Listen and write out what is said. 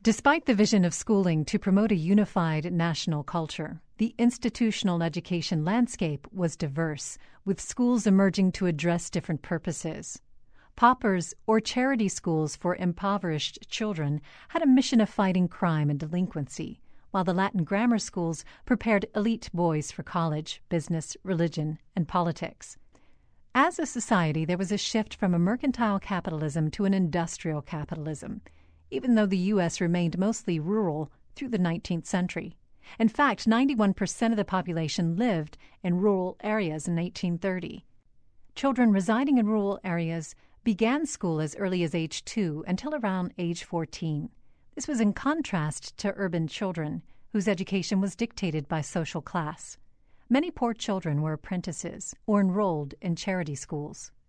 Despite the vision of schooling to promote a unified national culture, the institutional education landscape was diverse, with schools emerging to address different purposes. Paupers, or charity schools for impoverished children, had a mission of fighting crime and delinquency, while the Latin grammar schools prepared elite boys for college, business, religion, and politics. As a society, there was a shift from a mercantile capitalism to an industrial capitalism, even though the U.S. remained mostly rural through the 19th century. In fact, 91% of the population lived in rural areas in 1830. Children residing in rural areas began school as early as age 2 until around age 14. This was in contrast to urban children, whose education was dictated by social class. Many poor children were apprentices or enrolled in charity schools.